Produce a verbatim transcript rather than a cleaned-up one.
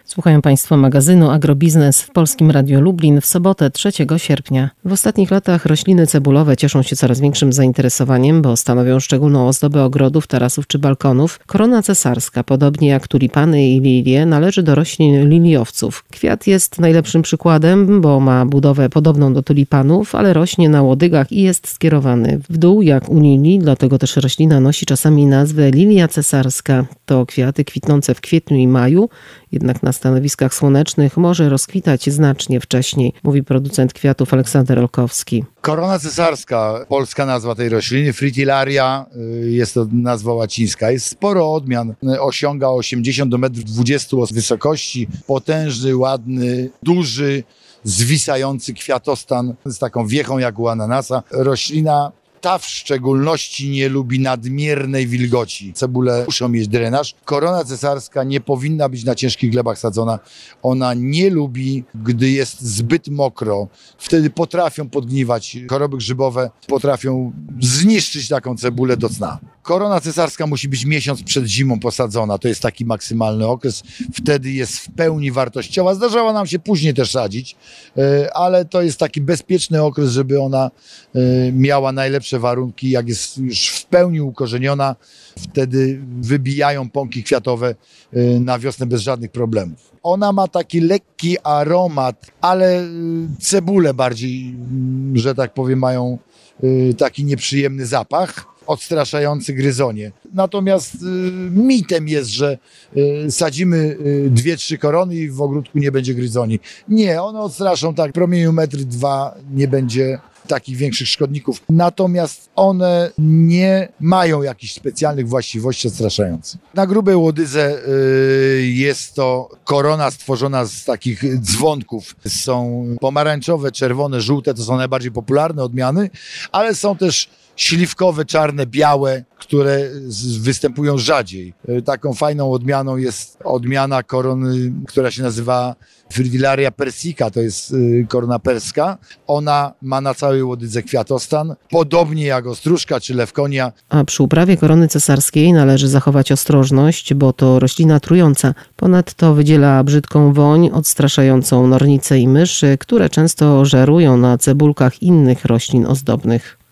Słuchają Państwo magazynu Agrobiznes w Polskim Radiu Lublin w sobotę trzeciego sierpnia. W ostatnich latach rośliny cebulowe cieszą się coraz większym zainteresowaniem, bo stanowią szczególną ozdobę ogrodów, tarasów czy balkonów. Korona cesarska, podobnie jak tulipany i lilie, należy do roślin liliowców. Kwiat jest najlepszym przykładem, bo ma budowę podobną do tulipanów, ale rośnie na łodygach i jest skierowany w dół jak u lilii, dlatego też roślina nosi czasami nazwę lilia cesarska. To kwiaty kwitnące w kwietniu i maju, jednak na stanowiskach słonecznych może rozkwitać znacznie wcześniej, mówi producent kwiatów Aleksander Olkowski. Korona cesarska, polska nazwa tej rośliny, Fritillaria, jest to nazwa łacińska. Jest sporo odmian, osiąga osiemdziesiąt do metrów dwudziestu wysokości, potężny, ładny, duży, zwisający kwiatostan z taką wiechą jak u ananasa. Roślina ta w szczególności nie lubi nadmiernej wilgoci. Cebule muszą mieć drenaż. Korona cesarska nie powinna być na ciężkich glebach sadzona. Ona nie lubi, gdy jest zbyt mokro. Wtedy potrafią podgniwać choroby grzybowe, potrafią zniszczyć taką cebulę do cna. Korona cesarska musi być miesiąc przed zimą posadzona. To jest taki maksymalny okres. Wtedy jest w pełni wartościowa. Zdarzało nam się później też sadzić, ale to jest taki bezpieczny okres, żeby ona miała najlepsze warunki. Jak jest już w pełni ukorzeniona, wtedy wybijają pąki kwiatowe na wiosnę bez żadnych problemów. Ona ma taki lekki aromat, ale cebule bardziej, że tak powiem, mają taki nieprzyjemny zapach, odstraszający gryzonie. Natomiast y, mitem jest, że y, sadzimy y, dwie, trzy korony i w ogródku nie będzie gryzoni. Nie, one odstraszą tak, w promieniu metr dwa nie będzie takich większych szkodników. Natomiast one nie mają jakichś specjalnych właściwości odstraszających. Na grubej łodydze y, jest to korona stworzona z takich dzwonków. Są pomarańczowe, czerwone, żółte, to są najbardziej popularne odmiany, ale są też śliwkowe, czarne, białe, które występują rzadziej. Taką fajną odmianą jest odmiana korony, która się nazywa Fritillaria persica, to jest korona perska. Ona ma na całej łodydze kwiatostan, podobnie jak ostróżka czy lewkonia. A przy uprawie korony cesarskiej należy zachować ostrożność, bo to roślina trująca. Ponadto wydziela brzydką woń odstraszającą nornice i myszy, które często żerują na cebulkach innych roślin ozdobnych.